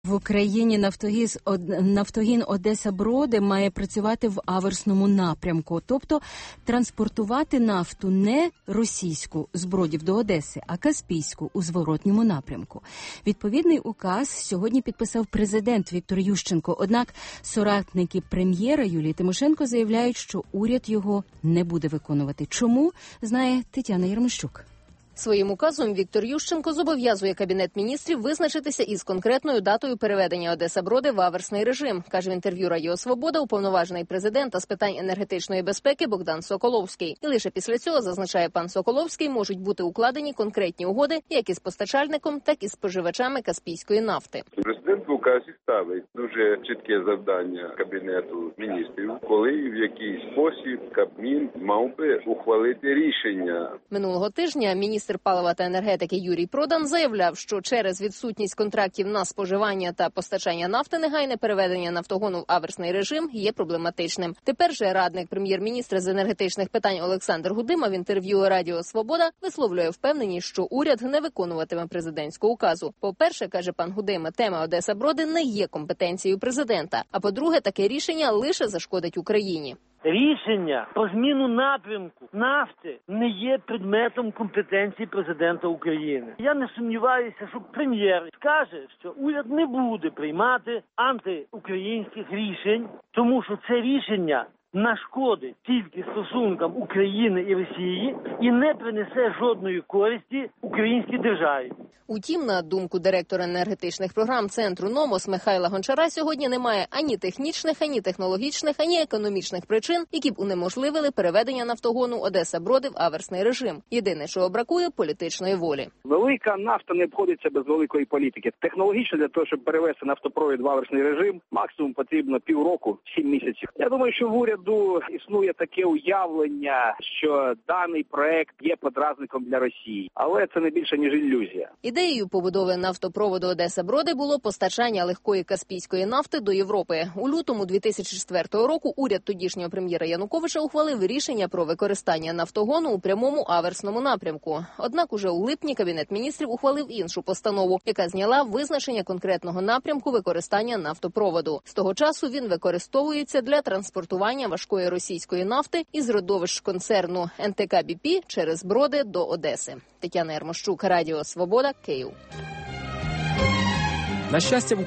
В Україні Нафтогін Одеса-Броди має працювати в аверсному напрямку, тобто транспортувати нафту не російську з Бродів до Одеси, а каспійську у зворотньому напрямку. Відповідний указ сьогодні підписав президент Віктор Ющенко, однак соратники прем'єра Юлії Тимошенко заявляють, що уряд його не буде виконувати. Чому, знає Тетяна Єрмощук. Своїм указом Віктор Ющенко зобов'язує Кабінет міністрів визначитися із конкретною датою переведення Одеса-Броди в аверсний режим, каже в інтерв'ю Радіо Свобода уповноважений президента з питань енергетичної безпеки Богдан Соколовський. І лише після цього, зазначає пан Соколовський, можуть бути укладені конкретні угоди як із постачальником, так і з споживачами каспійської нафти. Президент в указі ставить дуже чітке завдання Кабінету міністрів, коли і в який спосіб Кабмін мав би ухвалити рішення. Минулого тижня міністр палива та енергетики Юрій Продан заявляв, що через відсутність контрактів на споживання та постачання нафти негайне переведення Нафтогону в аверсний режим є проблематичним. Тепер же радник прем'єр-міністра з енергетичних питань Олександр Гудима в інтерв'ю Радіо Свобода висловлює впевненість, що уряд не виконуватиме президентського указу. По-перше, каже пан Гудима, тема Одеса-Броди не є компетенцією президента. А по-друге, таке рішення лише зашкодить Україні. Рішення про зміну напрямку нафти не є предметом компетенції президента України. Я не сумніваюся, що прем'єр скаже, що уряд не буде приймати антиукраїнських рішень, тому що це рішення нашкодить тільки стосункам України і Росії і не принесе жодної користі українській державі. Утім, на думку директора енергетичних програм Центру НОМОС Михайла Гончара, сьогодні немає ані технічних, ані технологічних, ані економічних причин, які б унеможливили переведення Нафтогону Одеса-Броди в аверсний режим. Єдине, що бракує – політичної волі. Велика нафта не обходиться без великої політики. Технологічно для того, щоб перевести нафтопровід в аверсний режим, максимум потрібно півроку, 7 місяців. Я думаю, що в уряду існує таке уявлення, що даний проект є подразником для Росії. Але це не більше, ніж ілюзія. Ідеєю побудови нафтопроводу Одеса-Броди було постачання легкої каспійської нафти до Європи. У лютому 2004 року уряд тодішнього прем'єра Януковича ухвалив рішення про використання Нафтогону у прямому аверсному напрямку. Однак уже у липні Кабінет міністрів ухвалив іншу постанову, яка зняла визначення конкретного напрямку використання нафтопроводу. З того часу він використовується для транспортування важкої російської нафти із родовищ концерну НТК БП через Броди до Одеси. Тетяна Єрмощук, Радіо Свобода, Київ. На щастя, в